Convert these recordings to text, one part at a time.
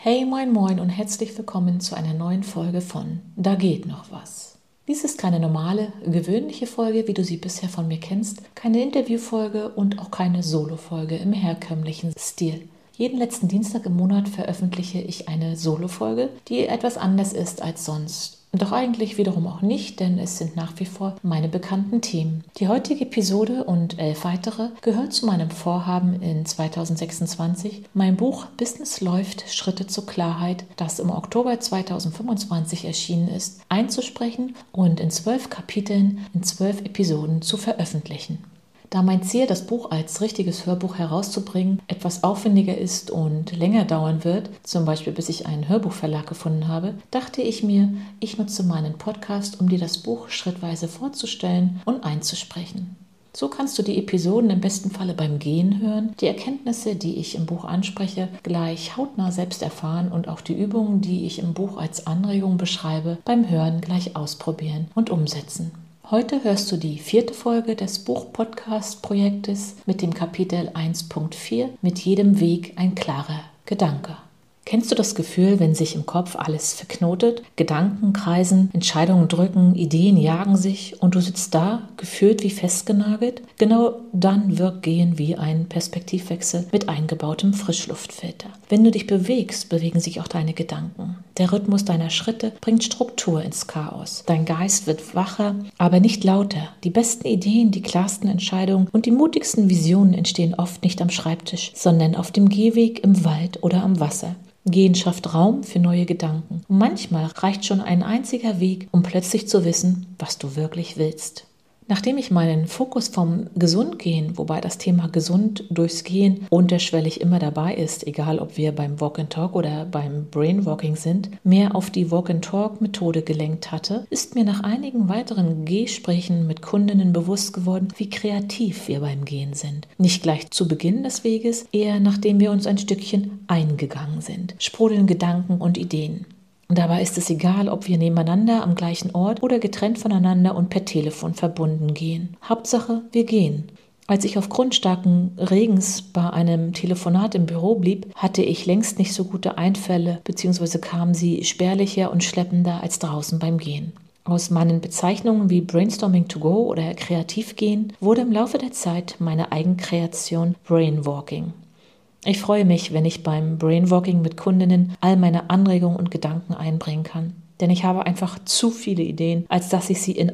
Hey, moin moin und herzlich willkommen zu einer neuen Folge von Da geht noch was. Dies ist keine normale, gewöhnliche Folge, wie du sie bisher von mir kennst, keine Interviewfolge und auch keine Solo-Folge im herkömmlichen Stil. Jeden letzten Dienstag im Monat veröffentliche ich eine Solo-Folge, die etwas anders ist als sonst. Doch eigentlich wiederum auch nicht, denn es sind nach wie vor meine bekannten Themen. Die heutige Episode und 11 weitere gehört zu meinem Vorhaben in 2026, mein Buch Business läuft, Schritte zur Klarheit, das im Oktober 2025 erschienen ist, einzusprechen und in 12 Kapiteln in 12 Episoden zu veröffentlichen. Da mein Ziel, das Buch als richtiges Hörbuch herauszubringen, etwas aufwendiger ist und länger dauern wird, zum Beispiel bis ich einen Hörbuchverlag gefunden habe, dachte ich mir, ich nutze meinen Podcast, um dir das Buch schrittweise vorzustellen und einzusprechen. So kannst du die Episoden im besten Falle beim Gehen hören, die Erkenntnisse, die ich im Buch anspreche, gleich hautnah selbst erfahren und auch die Übungen, die ich im Buch als Anregung beschreibe, beim Hören gleich ausprobieren und umsetzen. Heute hörst du die 4. Folge des Buch-Podcast-Projektes mit dem Kapitel 1.4 Mit jedem Weg ein klarer Gedanke. Kennst du das Gefühl, wenn sich im Kopf alles verknotet? Gedanken kreisen, Entscheidungen drücken, Ideen jagen sich und du sitzt da, gefühlt wie festgenagelt? Genau dann wirkt Gehen wie ein Perspektivwechsel mit eingebautem Frischluftfilter. Wenn du dich bewegst, bewegen sich auch deine Gedanken. Der Rhythmus deiner Schritte bringt Struktur ins Chaos. Dein Geist wird wacher, aber nicht lauter. Die besten Ideen, die klarsten Entscheidungen und die mutigsten Visionen entstehen oft nicht am Schreibtisch, sondern auf dem Gehweg, im Wald oder am Wasser. Gehen schafft Raum für neue Gedanken. Und manchmal reicht schon ein einziger Weg, um plötzlich zu wissen, was du wirklich willst. Nachdem ich meinen Fokus vom Gesundgehen, wobei das Thema gesund durchs Gehen unterschwellig immer dabei ist, egal ob wir beim Walk and Talk oder beim Brainwalking sind, mehr auf die Walk and Talk Methode gelenkt hatte, ist mir nach einigen weiteren Gesprächen mit Kundinnen bewusst geworden, wie kreativ wir beim Gehen sind. Nicht gleich zu Beginn des Weges, eher nachdem wir uns ein Stückchen eingegangen sind. Sprudeln Gedanken und Ideen. Dabei ist es egal, ob wir nebeneinander am gleichen Ort oder getrennt voneinander und per Telefon verbunden gehen. Hauptsache, wir gehen. Als ich aufgrund starken Regens bei einem Telefonat im Büro blieb, hatte ich längst nicht so gute Einfälle, beziehungsweise kamen sie spärlicher und schleppender als draußen beim Gehen. Aus meinen Bezeichnungen wie Brainstorming to go oder Kreativgehen wurde im Laufe der Zeit meine Eigenkreation Brainwalking. Ich freue mich, wenn ich beim Brainwalking mit Kundinnen all meine Anregungen und Gedanken einbringen kann. Denn ich habe einfach zu viele Ideen, als dass ich sie in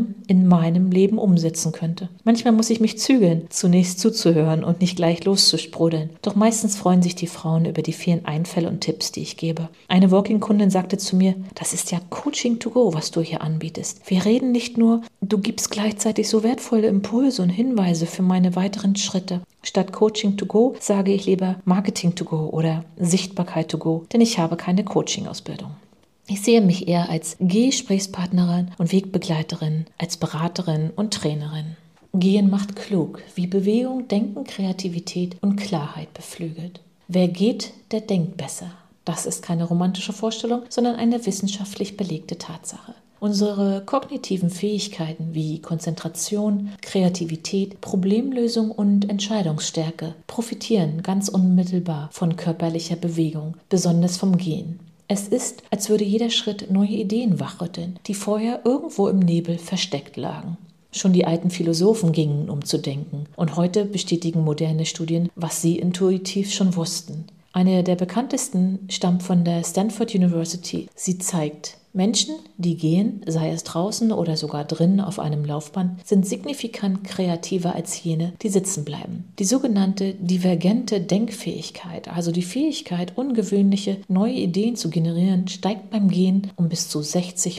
meinem Leben umsetzen könnte. Manchmal muss ich mich zügeln, zunächst zuzuhören und nicht gleich loszusprudeln. Doch meistens freuen sich die Frauen über die vielen Einfälle und Tipps, die ich gebe. Eine Walking-Kundin sagte zu mir, das ist ja Coaching to go, was du hier anbietest. Wir reden nicht nur, du gibst gleichzeitig so wertvolle Impulse und Hinweise für meine weiteren Schritte. Statt Coaching to go sage ich lieber Marketing to go oder Sichtbarkeit to go, denn ich habe keine Coaching-Ausbildung. Ich sehe mich eher als Gesprächspartnerin und Wegbegleiterin, als Beraterin und Trainerin. Gehen macht klug, wie Bewegung, Denken, Kreativität und Klarheit beflügelt. Wer geht, der denkt besser. Das ist keine romantische Vorstellung, sondern eine wissenschaftlich belegte Tatsache. Unsere kognitiven Fähigkeiten wie Konzentration, Kreativität, Problemlösung und Entscheidungsstärke profitieren ganz unmittelbar von körperlicher Bewegung, besonders vom Gehen. Es ist, als würde jeder Schritt neue Ideen wachrütteln, die vorher irgendwo im Nebel versteckt lagen. Schon die alten Philosophen gingen, um zu denken. Und heute bestätigen moderne Studien, was sie intuitiv schon wussten. Eine der bekanntesten stammt von der Stanford University. Sie zeigt, Menschen, die gehen, sei es draußen oder sogar drinnen auf einem Laufband, sind signifikant kreativer als jene, die sitzen bleiben. Die sogenannte divergente Denkfähigkeit, also die Fähigkeit, ungewöhnliche, neue Ideen zu generieren, steigt beim Gehen um bis zu 60%.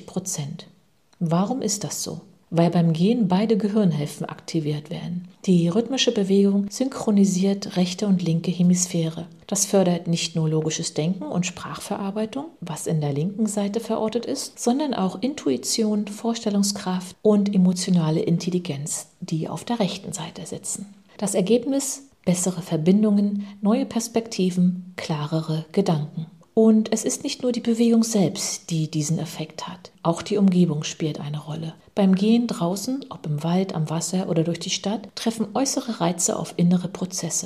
Warum ist das so? Weil beim Gehen beide Gehirnhälften aktiviert werden. Die rhythmische Bewegung synchronisiert rechte und linke Hemisphäre. Das fördert nicht nur logisches Denken und Sprachverarbeitung, was in der linken Seite verortet ist, sondern auch Intuition, Vorstellungskraft und emotionale Intelligenz, die auf der rechten Seite sitzen. Das Ergebnis: bessere Verbindungen, neue Perspektiven, klarere Gedanken. Und es ist nicht nur die Bewegung selbst, die diesen Effekt hat. Auch die Umgebung spielt eine Rolle. Beim Gehen draußen, ob im Wald, am Wasser oder durch die Stadt, treffen äußere Reize auf innere Prozesse.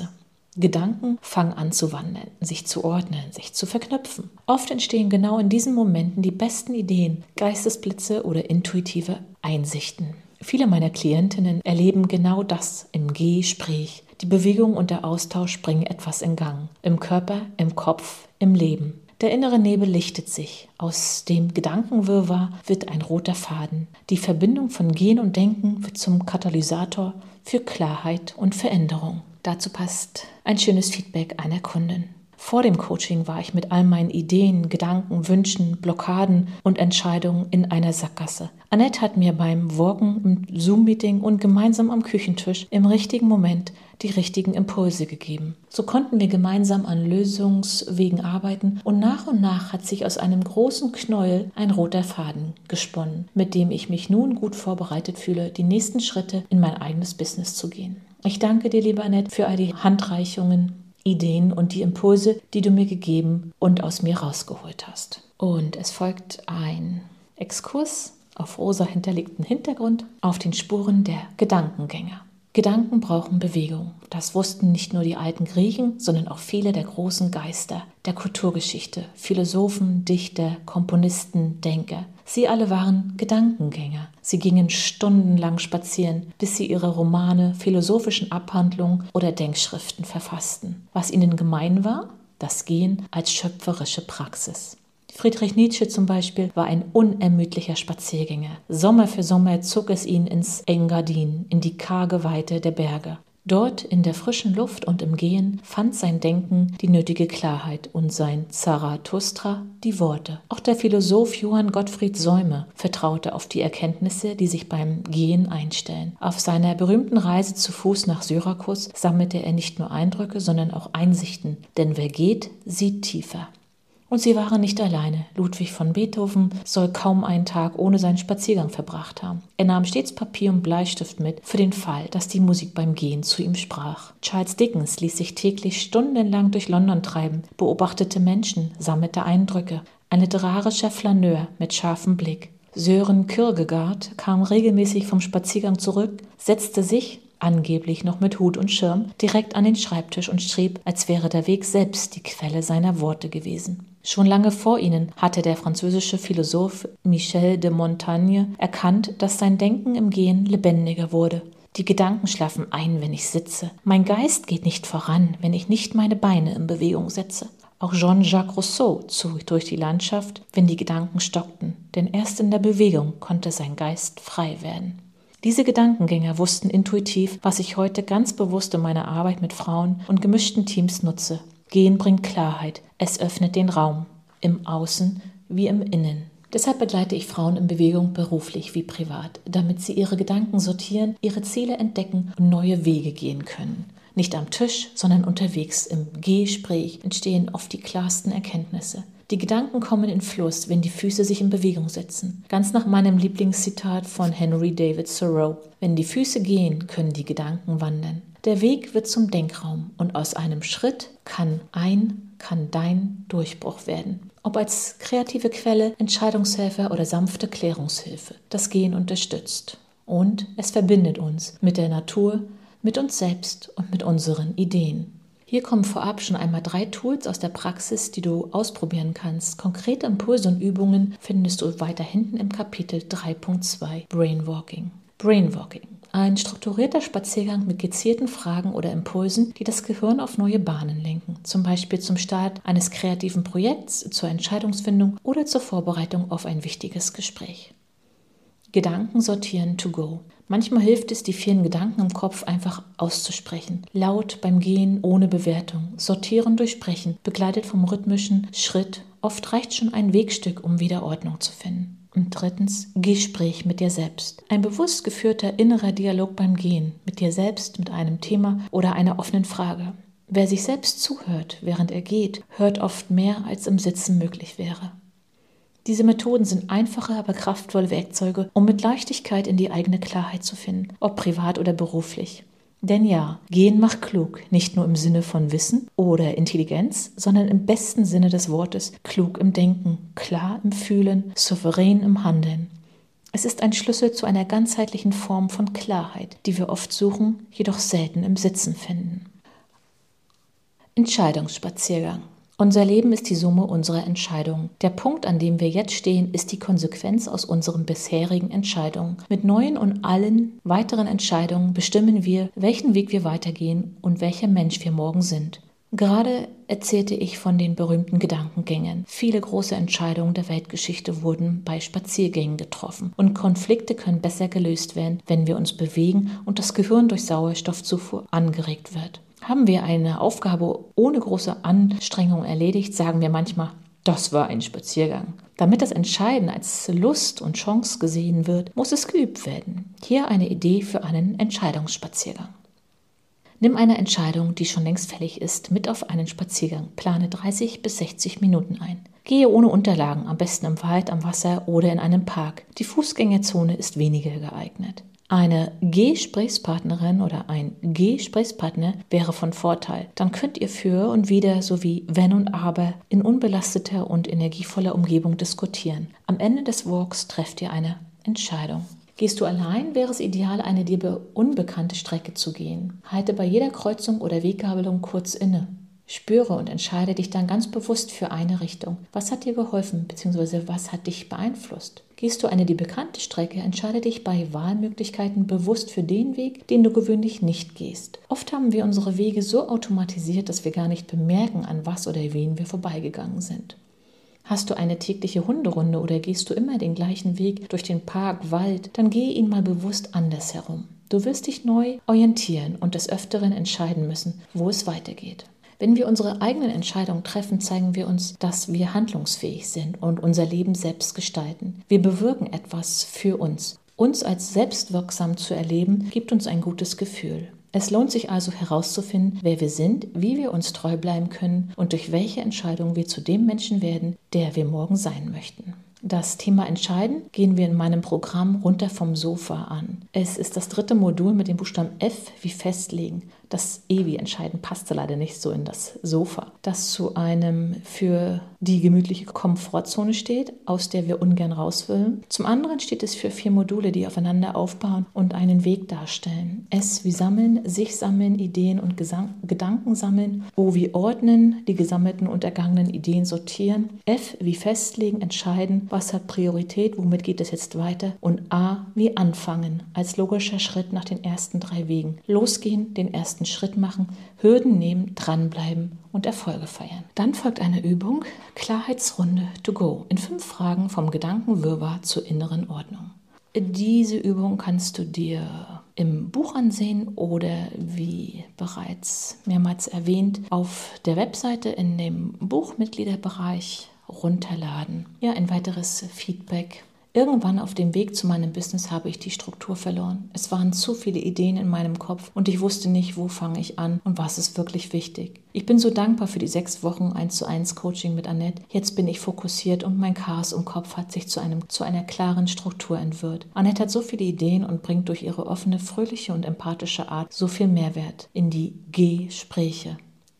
Gedanken fangen an zu wandeln, sich zu ordnen, sich zu verknüpfen. Oft entstehen genau in diesen Momenten die besten Ideen, Geistesblitze oder intuitive Einsichten. Viele meiner Klientinnen erleben genau das im Gespräch. Die Bewegung und der Austausch bringen etwas in Gang. Im Körper, im Kopf, im Leben. Der innere Nebel lichtet sich. Aus dem Gedankenwirrwarr wird ein roter Faden. Die Verbindung von Gehen und Denken wird zum Katalysator für Klarheit und Veränderung. Dazu passt ein schönes Feedback einer Kundin. Vor dem Coaching war ich mit all meinen Ideen, Gedanken, Wünschen, Blockaden und Entscheidungen in einer Sackgasse. Annette hat mir beim Walken im Zoom-Meeting und gemeinsam am Küchentisch im richtigen Moment die richtigen Impulse gegeben. So konnten wir gemeinsam an Lösungswegen arbeiten und nach hat sich aus einem großen Knäuel ein roter Faden gesponnen, mit dem ich mich nun gut vorbereitet fühle, die nächsten Schritte in mein eigenes Business zu gehen. Ich danke dir, liebe Annette, für all die Handreichungen, Ideen und die Impulse, die du mir gegeben und aus mir rausgeholt hast. Und es folgt ein Exkurs auf rosa hinterlegten Hintergrund auf den Spuren der Gedankengänger. Gedanken brauchen Bewegung. Das wussten nicht nur die alten Griechen, sondern auch viele der großen Geister der Kulturgeschichte, Philosophen, Dichter, Komponisten, Denker. Sie alle waren Gedankengänger. Sie gingen stundenlang spazieren, bis sie ihre Romane, philosophischen Abhandlungen oder Denkschriften verfassten. Was ihnen gemein war? Das Gehen als schöpferische Praxis. Friedrich Nietzsche zum Beispiel war ein unermüdlicher Spaziergänger. Sommer für Sommer zog es ihn ins Engadin, in die karge Weite der Berge. Dort in der frischen Luft und im Gehen fand sein Denken die nötige Klarheit und sein Zarathustra die Worte. Auch der Philosoph Johann Gottfried Säume vertraute auf die Erkenntnisse, die sich beim Gehen einstellen. Auf seiner berühmten Reise zu Fuß nach Syrakus sammelte er nicht nur Eindrücke, sondern auch Einsichten. Denn wer geht, sieht tiefer. Und sie waren nicht alleine. Ludwig von Beethoven soll kaum einen Tag ohne seinen Spaziergang verbracht haben. Er nahm stets Papier und Bleistift mit, für den Fall, dass die Musik beim Gehen zu ihm sprach. Charles Dickens ließ sich täglich stundenlang durch London treiben, beobachtete Menschen, sammelte Eindrücke. Ein literarischer Flaneur mit scharfem Blick. Sören Kierkegaard kam regelmäßig vom Spaziergang zurück, setzte sich, angeblich noch mit Hut und Schirm, direkt an den Schreibtisch und schrieb, als wäre der Weg selbst die Quelle seiner Worte gewesen. Schon lange vor ihnen hatte der französische Philosoph Michel de Montaigne erkannt, dass sein Denken im Gehen lebendiger wurde. Die Gedanken schlafen ein, wenn ich sitze. Mein Geist geht nicht voran, wenn ich nicht meine Beine in Bewegung setze. Auch Jean-Jacques Rousseau zog durch die Landschaft, wenn die Gedanken stockten, denn erst in der Bewegung konnte sein Geist frei werden. Diese Gedankengänger wussten intuitiv, was ich heute ganz bewusst in meiner Arbeit mit Frauen und gemischten Teams nutze. Gehen bringt Klarheit, es öffnet den Raum, im Außen wie im Innen. Deshalb begleite ich Frauen in Bewegung, beruflich wie privat, damit sie ihre Gedanken sortieren, ihre Ziele entdecken und neue Wege gehen können. Nicht am Tisch, sondern unterwegs im Gespräch entstehen oft die klarsten Erkenntnisse. Die Gedanken kommen in Fluss, wenn die Füße sich in Bewegung setzen. Ganz nach meinem Lieblingszitat von Henry David Thoreau. Wenn die Füße gehen, können die Gedanken wandern. Der Weg wird zum Denkraum und aus einem Schritt kann dein Durchbruch werden. Ob als kreative Quelle, Entscheidungshelfer oder sanfte Klärungshilfe. Das Gehen unterstützt. Und es verbindet uns mit der Natur, mit uns selbst und mit unseren Ideen. Hier kommen vorab schon einmal 3 Tools aus der Praxis, die du ausprobieren kannst. Konkrete Impulse und Übungen findest du weiter hinten im Kapitel 3.2 Brainwalking. Brainwalking. Ein strukturierter Spaziergang mit gezielten Fragen oder Impulsen, die das Gehirn auf neue Bahnen lenken. Zum Beispiel zum Start eines kreativen Projekts, zur Entscheidungsfindung oder zur Vorbereitung auf ein wichtiges Gespräch. Gedanken sortieren to go. Manchmal hilft es, die vielen Gedanken im Kopf einfach auszusprechen. Laut beim Gehen, ohne Bewertung. Sortieren durch Sprechen, begleitet vom rhythmischen Schritt. Oft reicht schon ein Wegstück, um wieder Ordnung zu finden. Und 3. Gespräch mit dir selbst. Ein bewusst geführter innerer Dialog beim Gehen. Mit dir selbst, mit einem Thema oder einer offenen Frage. Wer sich selbst zuhört, während er geht, hört oft mehr, als im Sitzen möglich wäre. Diese Methoden sind einfache, aber kraftvolle Werkzeuge, um mit Leichtigkeit in die eigene Klarheit zu finden, ob privat oder beruflich. Denn ja, Gehen macht klug, nicht nur im Sinne von Wissen oder Intelligenz, sondern im besten Sinne des Wortes, klug im Denken, klar im Fühlen, souverän im Handeln. Es ist ein Schlüssel zu einer ganzheitlichen Form von Klarheit, die wir oft suchen, jedoch selten im Sitzen finden. Entscheidungsspaziergang. Unser Leben ist die Summe unserer Entscheidungen. Der Punkt, an dem wir jetzt stehen, ist die Konsequenz aus unseren bisherigen Entscheidungen. Mit neuen und allen weiteren Entscheidungen bestimmen wir, welchen Weg wir weitergehen und welcher Mensch wir morgen sind. Gerade erzählte ich von den berühmten Gedankengängen. Viele große Entscheidungen der Weltgeschichte wurden bei Spaziergängen getroffen. Und Konflikte können besser gelöst werden, wenn wir uns bewegen und das Gehirn durch Sauerstoffzufuhr angeregt wird. Haben wir eine Aufgabe ohne große Anstrengung erledigt, sagen wir manchmal, das war ein Spaziergang. Damit das Entscheiden als Lust und Chance gesehen wird, muss es geübt werden. Hier eine Idee für einen Entscheidungsspaziergang. Nimm eine Entscheidung, die schon längst fällig ist, mit auf einen Spaziergang. Plane 30 bis 60 Minuten ein. Gehe ohne Unterlagen, am besten im Wald, am Wasser oder in einem Park. Die Fußgängerzone ist weniger geeignet. Eine Gesprächspartnerin oder ein Gesprächspartner wäre von Vorteil. Dann könnt ihr für und wider sowie wenn und aber in unbelasteter und energievoller Umgebung diskutieren. Am Ende des Walks trefft ihr eine Entscheidung. Gehst du allein, wäre es ideal, eine dir unbekannte Strecke zu gehen. Halte bei jeder Kreuzung oder Weggabelung kurz inne. Spüre und entscheide dich dann ganz bewusst für eine Richtung. Was hat dir geholfen bzw. was hat dich beeinflusst? Gehst du eine dir bekannte Strecke, entscheide dich bei Wahlmöglichkeiten bewusst für den Weg, den du gewöhnlich nicht gehst. Oft haben wir unsere Wege so automatisiert, dass wir gar nicht bemerken, an was oder wen wir vorbeigegangen sind. Hast du eine tägliche Hunderunde oder gehst du immer den gleichen Weg durch den Park, Wald, dann gehe ihn mal bewusst anders herum. Du wirst dich neu orientieren und des Öfteren entscheiden müssen, wo es weitergeht. Wenn wir unsere eigenen Entscheidungen treffen, zeigen wir uns, dass wir handlungsfähig sind und unser Leben selbst gestalten. Wir bewirken etwas für uns. Uns als selbstwirksam zu erleben, gibt uns ein gutes Gefühl. Es lohnt sich also herauszufinden, wer wir sind, wie wir uns treu bleiben können und durch welche Entscheidung wir zu dem Menschen werden, der wir morgen sein möchten. Das Thema Entscheiden gehen wir in meinem Programm runter vom Sofa an. Es ist das 3. Modul mit dem Buchstaben F wie festlegen. Das E wie entscheiden passte leider nicht so in das Sofa, das zu einem für die gemütliche Komfortzone steht, aus der wir ungern raus wollen. Zum anderen steht es für 4 Module, die aufeinander aufbauen und einen Weg darstellen. S wie sammeln, sich sammeln, Ideen und Gedanken sammeln. O wie ordnen, die gesammelten und ergangenen Ideen sortieren. F wie festlegen, entscheiden, was hat Priorität, womit geht es jetzt weiter. Und A wie anfangen, als logischer Schritt nach den ersten 3 Wegen. Losgehen, den ersten Schritt machen, Hürden nehmen, dranbleiben und Erfolge feiern. Dann folgt eine Übung, Klarheitsrunde to go, in 5 Fragen vom Gedankenwirrwarr zur inneren Ordnung. Diese Übung kannst du dir im Buch ansehen oder wie bereits mehrmals erwähnt auf der Webseite in dem Buchmitgliederbereich runterladen. Ja, ein weiteres Feedback. Irgendwann auf dem Weg zu meinem Business habe ich die Struktur verloren. Es waren zu viele Ideen in meinem Kopf und ich wusste nicht, wo fange ich an und was ist wirklich wichtig. Ich bin so dankbar für die 6 Wochen 1:1 Coaching mit Annette. Jetzt bin ich fokussiert und mein Chaos im Kopf hat sich zu einer klaren Struktur entwirrt. Annette hat so viele Ideen und bringt durch ihre offene, fröhliche und empathische Art so viel Mehrwert in die Gespräche.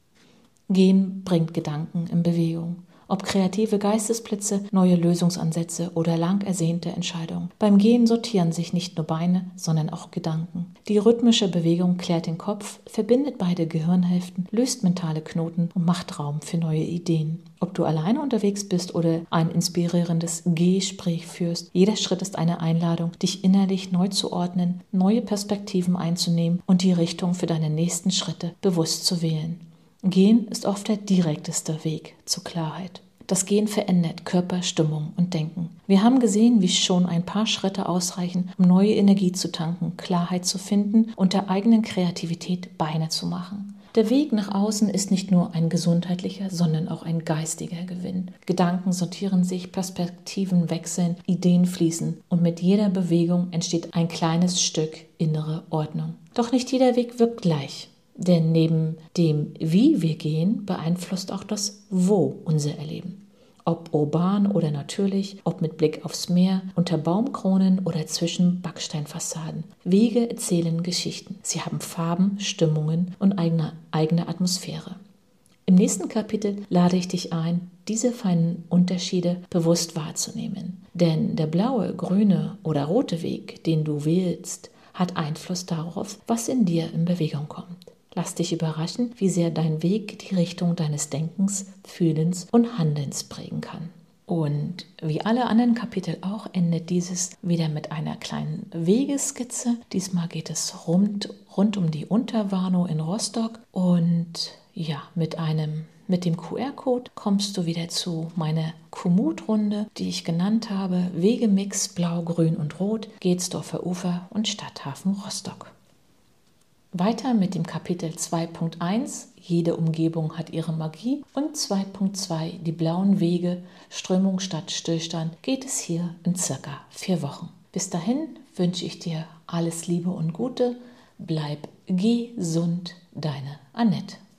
Gehen bringt Gedanken in Bewegung. Ob kreative Geistesblitze, neue Lösungsansätze oder lang ersehnte Entscheidungen. Beim Gehen sortieren sich nicht nur Beine, sondern auch Gedanken. Die rhythmische Bewegung klärt den Kopf, verbindet beide Gehirnhälften, löst mentale Knoten und macht Raum für neue Ideen. Ob du alleine unterwegs bist oder ein inspirierendes Gespräch führst, jeder Schritt ist eine Einladung, dich innerlich neu zu ordnen, neue Perspektiven einzunehmen und die Richtung für deine nächsten Schritte bewusst zu wählen. Gehen ist oft der direkteste Weg zur Klarheit. Das Gehen verändert Körper, Stimmung und Denken. Wir haben gesehen, wie schon ein paar Schritte ausreichen, um neue Energie zu tanken, Klarheit zu finden und der eigenen Kreativität Beine zu machen. Der Weg nach außen ist nicht nur ein gesundheitlicher, sondern auch ein geistiger Gewinn. Gedanken sortieren sich, Perspektiven wechseln, Ideen fließen und mit jeder Bewegung entsteht ein kleines Stück innere Ordnung. Doch nicht jeder Weg wirkt gleich. Denn neben dem, wie wir gehen, beeinflusst auch das, wo unser Erleben. Ob urban oder natürlich, ob mit Blick aufs Meer, unter Baumkronen oder zwischen Backsteinfassaden. Wege erzählen Geschichten. Sie haben Farben, Stimmungen und eigene Atmosphäre. Im nächsten Kapitel lade ich dich ein, diese feinen Unterschiede bewusst wahrzunehmen. Denn der blaue, grüne oder rote Weg, den du wählst, hat Einfluss darauf, was in dir in Bewegung kommt. Lass dich überraschen, wie sehr dein Weg die Richtung deines Denkens, Fühlens und Handelns prägen kann. Und wie alle anderen Kapitel auch, endet dieses wieder mit einer kleinen Wegeskizze. Diesmal geht es rund um die Unterwarnow in Rostock. Und ja, mit dem QR-Code kommst du wieder zu meiner Komoot-Runde, die ich genannt habe. Wegemix Blau, Grün und Rot, Gehtsdorfer Ufer und Stadthafen Rostock. Weiter mit dem Kapitel 2.1, jede Umgebung hat ihre Magie, und 2.2, die blauen Wege, Strömung statt Stillstand, geht es hier in circa 4 Wochen. Bis dahin wünsche ich dir alles Liebe und Gute, bleib gesund, deine Annette.